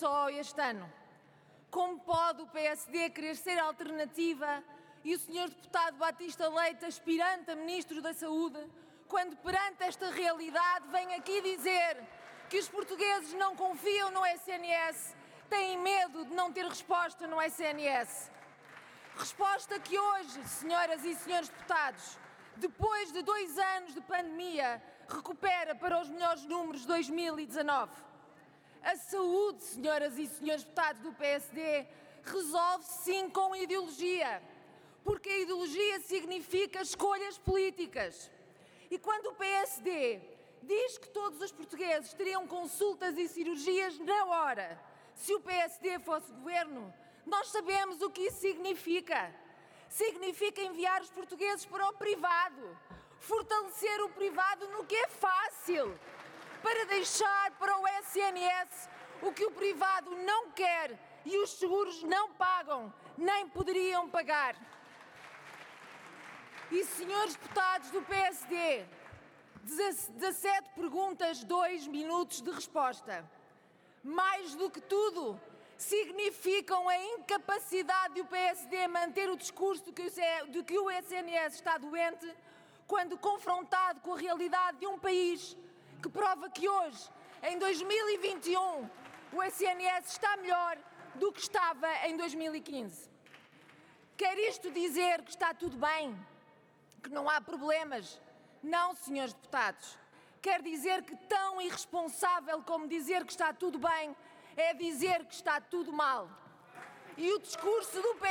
só este ano. Como pode o PSD querer ser alternativa e o Sr. Deputado Batista Leite, aspirante a Ministro da Saúde, quando perante esta realidade vem aqui dizer que os portugueses não confiam no SNS, têm medo de não ter resposta no SNS? Resposta que hoje, senhoras e senhores deputados, depois de 2 anos de pandemia, recupera para os melhores números de 2019. A saúde, senhoras e senhores deputados do PSD, resolve-se sim com ideologia, porque a ideologia significa escolhas políticas. E quando o PSD diz que todos os portugueses teriam consultas e cirurgias na hora, se o PSD fosse governo, nós sabemos o que isso significa. Significa enviar os portugueses para o privado, fortalecer o privado no que é fácil, para deixar para o SNS o que o privado não quer e os seguros não pagam, nem poderiam pagar. E, senhores deputados do PSD, 17 perguntas, 2 minutos de resposta. Mais do que tudo, significam a incapacidade do PSD manter o discurso de que o SNS está doente, quando confrontado com a realidade de um país que prova que hoje, em 2021, o SNS está melhor do que estava em 2015. Quer isto dizer que está tudo bem? Que não há problemas? Não, senhores deputados. Quer dizer que tão irresponsável como dizer que está tudo bem é dizer que está tudo mal. E o discurso do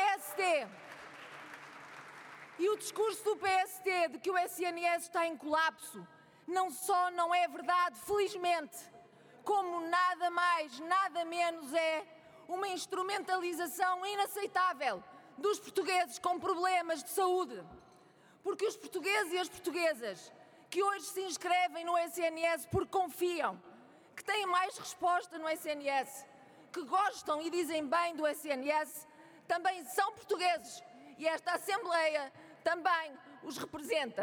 PSD de que o SNS está em colapso não só não é verdade, felizmente, como nada mais, nada menos é uma instrumentalização inaceitável dos portugueses com problemas de saúde. Porque os portugueses e as portuguesas que hoje se inscrevem no SNS porque confiam, que têm mais resposta no SNS, que gostam e dizem bem do SNS, também são portugueses e esta Assembleia também os representa.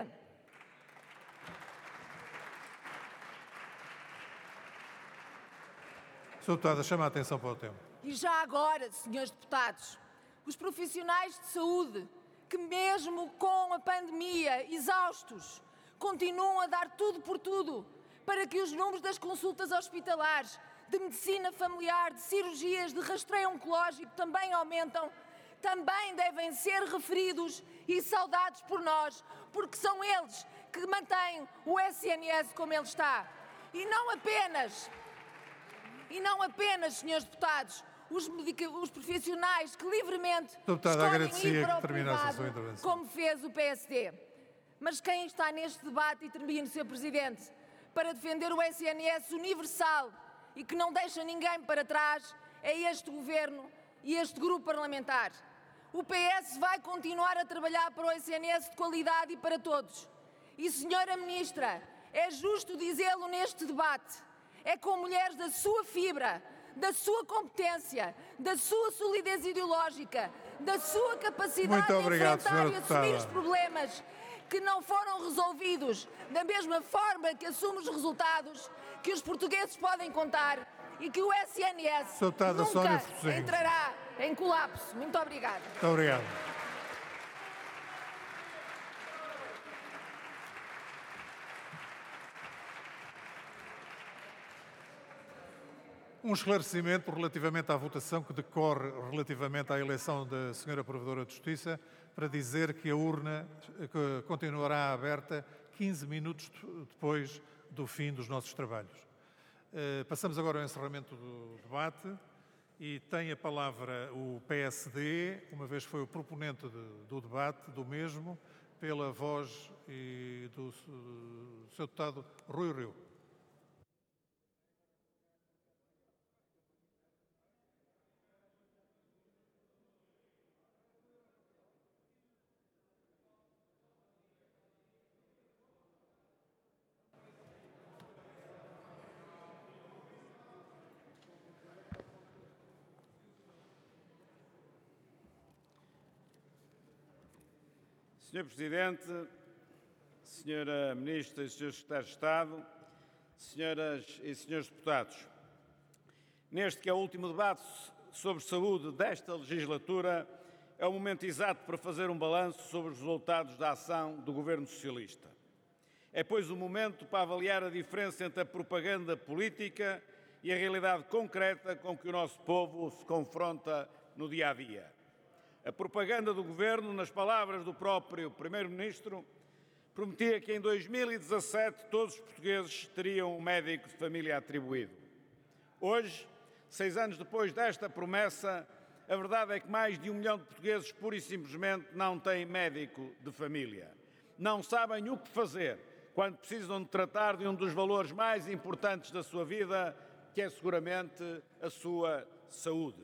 Sr. Deputada, chama a atenção para o tempo. E já agora, senhores deputados, os profissionais de saúde que mesmo com a pandemia, exaustos, continuam a dar tudo por tudo para que os números das consultas hospitalares, de medicina familiar, de cirurgias, de rastreio oncológico também aumentam, também devem ser referidos e saudados por nós, porque são eles que mantêm o SNS como ele está. E não apenas, senhores deputados, os profissionais que livremente escolhem ir para o privado, como fez o PSD. Mas quem está neste debate, e termino, Sr. Presidente, para defender o SNS universal e que não deixa ninguém para trás, é este Governo e este grupo parlamentar. O PS vai continuar a trabalhar para o SNS de qualidade e para todos. E, Senhora Ministra, é justo dizê-lo neste debate, é com mulheres da sua fibra, da sua competência, da sua solidez ideológica, da sua capacidade de enfrentar e assumir os problemas que não foram resolvidos da mesma forma que assume os resultados, que os portugueses podem contar e que o SNS nunca entrará em colapso. Muito obrigada. Muito obrigado. Um esclarecimento relativamente à votação que decorre relativamente à eleição da Sra. Provedora de Justiça, para dizer que a urna continuará aberta 15 minutos depois do fim dos nossos trabalhos. Passamos agora ao encerramento do debate e tem a palavra o PSD, uma vez foi o proponente do debate, do mesmo, pela voz do Sr. Deputado Rui Rio. Senhor Presidente, Senhora Ministra e Senhores Secretários de Estado, Senhoras e Senhores Deputados, neste que é o último debate sobre saúde desta legislatura, é o momento exato para fazer um balanço sobre os resultados da ação do Governo Socialista. É, pois, o momento para avaliar a diferença entre a propaganda política e a realidade concreta com que o nosso povo se confronta no dia-a-dia. A propaganda do Governo, nas palavras do próprio Primeiro-Ministro, prometia que em 2017 todos os portugueses teriam um médico de família atribuído. Hoje, 6 anos depois desta promessa, a verdade é que mais de 1 milhão de portugueses pura e simplesmente não têm médico de família. Não sabem o que fazer quando precisam de tratar de um dos valores mais importantes da sua vida, que é seguramente a sua saúde.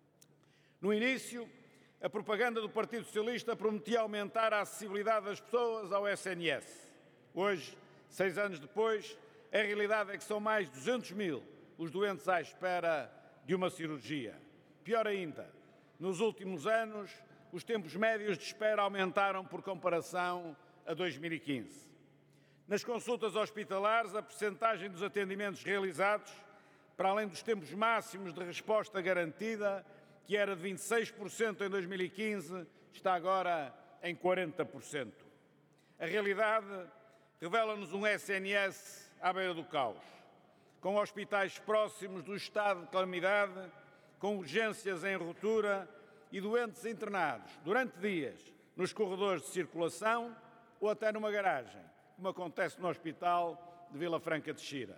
No início, a propaganda do Partido Socialista prometia aumentar a acessibilidade das pessoas ao SNS. Hoje, 6 anos depois, a realidade é que são mais de 200 mil os doentes à espera de uma cirurgia. Pior ainda, nos últimos anos, os tempos médios de espera aumentaram por comparação a 2015. Nas consultas hospitalares, a percentagem dos atendimentos realizados, para além dos tempos máximos de resposta garantida, que era de 26% em 2015, está agora em 40%. A realidade revela-nos um SNS à beira do caos, com hospitais próximos do estado de calamidade, com urgências em ruptura e doentes internados durante dias nos corredores de circulação ou até numa garagem, como acontece no Hospital de Vila Franca de Xira.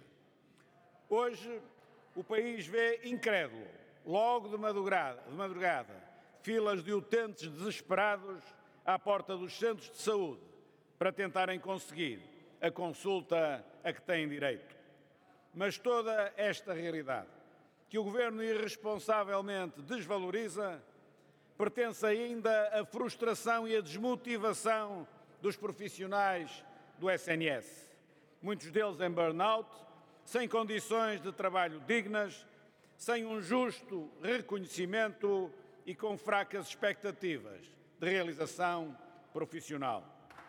Hoje, o país vê incrédulo, logo de madrugada, filas de utentes desesperados à porta dos centros de saúde para tentarem conseguir a consulta a que têm direito. Mas toda esta realidade, que o Governo irresponsavelmente desvaloriza, pertence ainda à frustração e à desmotivação dos profissionais do SNS. Muitos deles em burnout, sem condições de trabalho dignas, sem um justo reconhecimento e com fracas expectativas de realização profissional.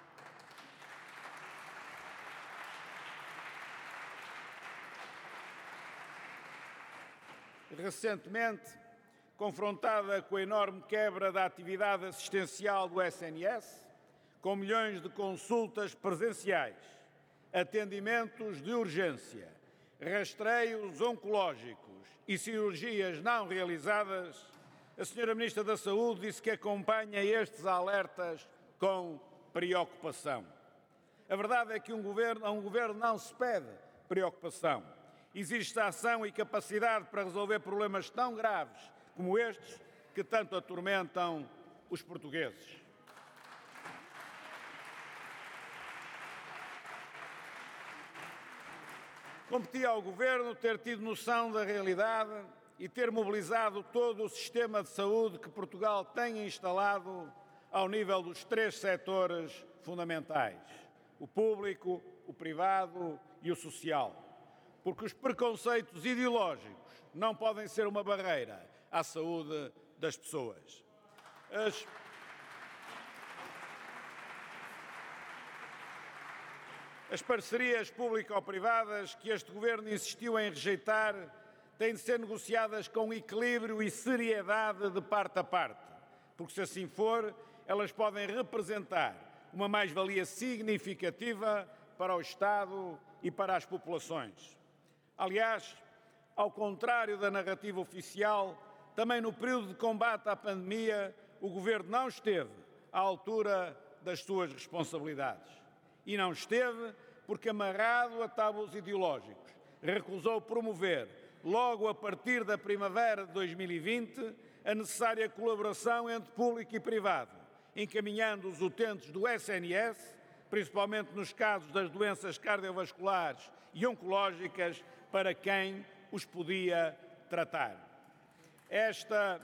Recentemente, confrontada com a enorme quebra da atividade assistencial do SNS, com milhões de consultas presenciais, atendimentos de urgência, rastreios oncológicos e cirurgias não realizadas, a Sra. Ministra da Saúde disse que acompanha estes alertas com preocupação. A verdade é que a um governo não se pede preocupação. Existe ação e capacidade para resolver problemas tão graves como estes que tanto atormentam os portugueses. Competia ao Governo ter tido noção da realidade e ter mobilizado todo o sistema de saúde que Portugal tem instalado ao nível dos 3 setores fundamentais: o público, o privado e o social. Porque os preconceitos ideológicos não podem ser uma barreira à saúde das pessoas. As parcerias público-privadas que este Governo insistiu em rejeitar têm de ser negociadas com equilíbrio e seriedade de parte a parte, porque se assim for, elas podem representar uma mais-valia significativa para o Estado e para as populações. Aliás, ao contrário da narrativa oficial, também no período de combate à pandemia, o Governo não esteve à altura das suas responsabilidades. E não esteve porque, amarrado a tábuas ideológicos, recusou promover, logo a partir da primavera de 2020, a necessária colaboração entre público e privado, encaminhando os utentes do SNS, principalmente nos casos das doenças cardiovasculares e oncológicas, para quem os podia tratar. Esta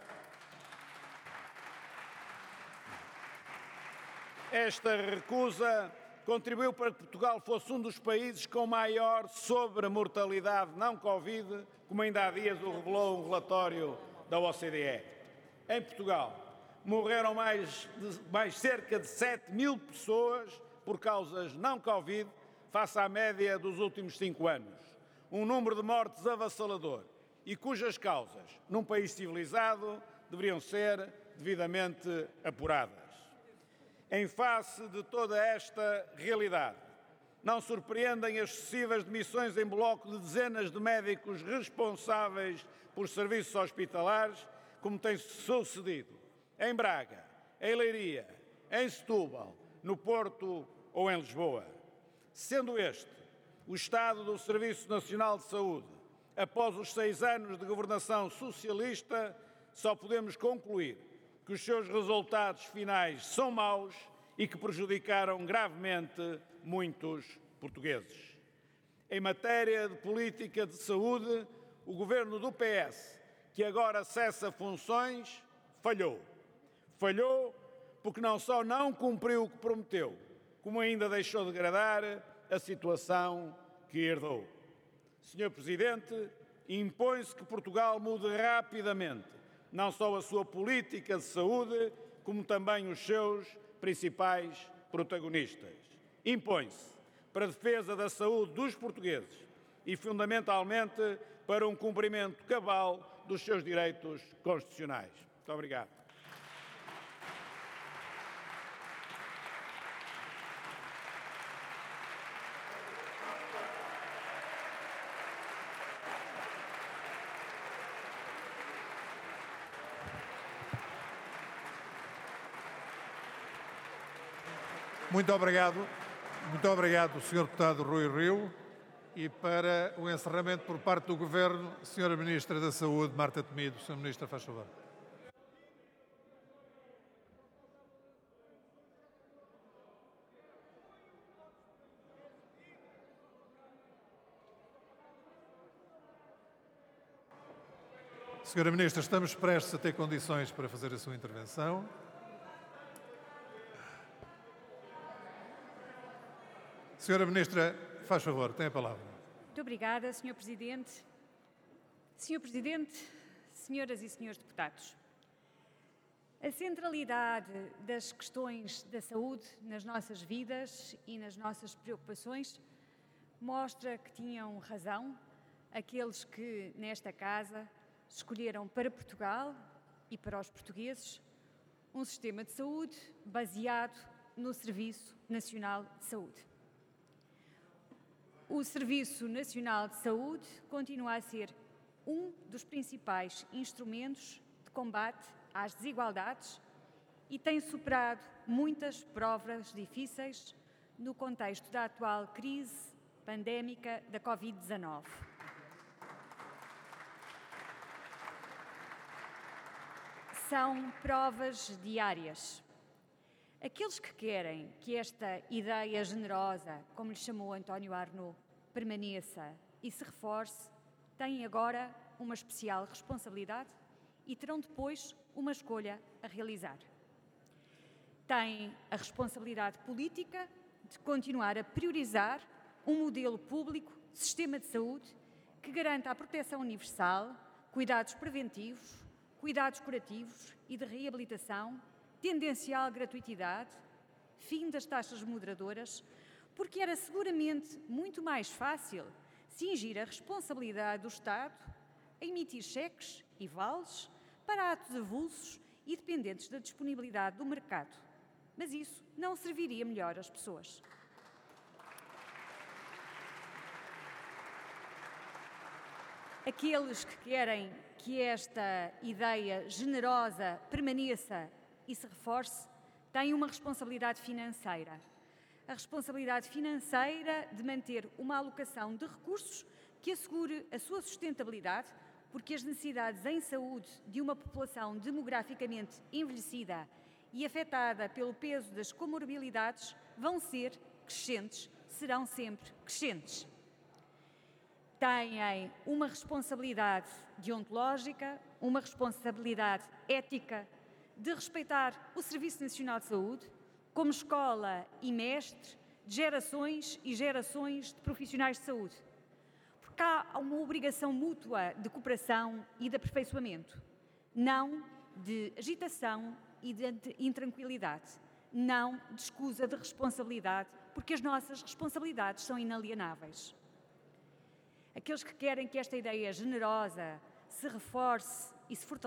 recusa contribuiu para que Portugal fosse um dos países com maior sobremortalidade não Covid, como ainda há dias o revelou um relatório da OCDE. Em Portugal, morreram mais cerca de 7 mil pessoas por causas não Covid, face à média dos últimos 5 anos. Um número de mortes avassalador e cujas causas, num país civilizado, deveriam ser devidamente apuradas. Em face de toda esta realidade, não surpreendem as sucessivas demissões em bloco de dezenas de médicos responsáveis por serviços hospitalares, como tem sucedido em Braga, em Leiria, em Setúbal, no Porto ou em Lisboa. Sendo este o estado do Serviço Nacional de Saúde, após os 6 anos de governação socialista, só podemos concluir que os seus resultados finais são maus e que prejudicaram gravemente muitos portugueses. Em matéria de política de saúde, o governo do PS, que agora cessa funções, falhou. Falhou porque não só não cumpriu o que prometeu, como ainda deixou degradar a situação que herdou. Senhor Presidente, impõe-se que Portugal mude rapidamente, não só a sua política de saúde, como também os seus principais protagonistas. Impõe-se para a defesa da saúde dos portugueses e, fundamentalmente, para um cumprimento cabal dos seus direitos constitucionais. Muito obrigado. Muito obrigado, Sr. Deputado Rui Rio. E para o encerramento por parte do Governo, Sra. Ministra da Saúde, Marta Temido. Sra. Ministra, faz favor. Sra. Ministra, estamos prestes a ter condições para fazer a sua intervenção. Sra. Ministra, faz favor, tem a palavra. Muito obrigada, Sr. Presidente. Sr. Presidente, senhoras e senhores deputados, a centralidade das questões da saúde nas nossas vidas e nas nossas preocupações mostra que tinham razão aqueles que, nesta casa, escolheram para Portugal e para os portugueses um sistema de saúde baseado no Serviço Nacional de Saúde. O Serviço Nacional de Saúde continua a ser um dos principais instrumentos de combate às desigualdades e tem superado muitas provas difíceis no contexto da atual crise pandémica da Covid-19. São provas diárias. Aqueles que querem que esta ideia generosa, como lhe chamou António Arnaud, permaneça e se reforce, têm agora uma especial responsabilidade e terão depois uma escolha a realizar. Têm a responsabilidade política de continuar a priorizar um modelo público de sistema de saúde que garanta a proteção universal, cuidados preventivos, cuidados curativos e de reabilitação, tendencial gratuitidade, fim das taxas moderadoras, porque era seguramente muito mais fácil cingir a responsabilidade do Estado a emitir cheques e vales para atos avulsos e dependentes da disponibilidade do mercado. Mas isso não serviria melhor às pessoas. Aqueles que querem que esta ideia generosa permaneça e se reforce têm uma responsabilidade financeira. A responsabilidade financeira de manter uma alocação de recursos que assegure a sua sustentabilidade, porque as necessidades em saúde de uma população demograficamente envelhecida e afetada pelo peso das comorbilidades vão ser crescentes, serão sempre crescentes. Têm uma responsabilidade deontológica, uma responsabilidade ética de respeitar o Serviço Nacional de Saúde como escola e mestre de gerações e gerações de profissionais de saúde. Porque há uma obrigação mútua de cooperação e de aperfeiçoamento, não de agitação e de intranquilidade, não de escusa de responsabilidade, porque as nossas responsabilidades são inalienáveis. Aqueles que querem que esta ideia generosa se reforce e se fortaleça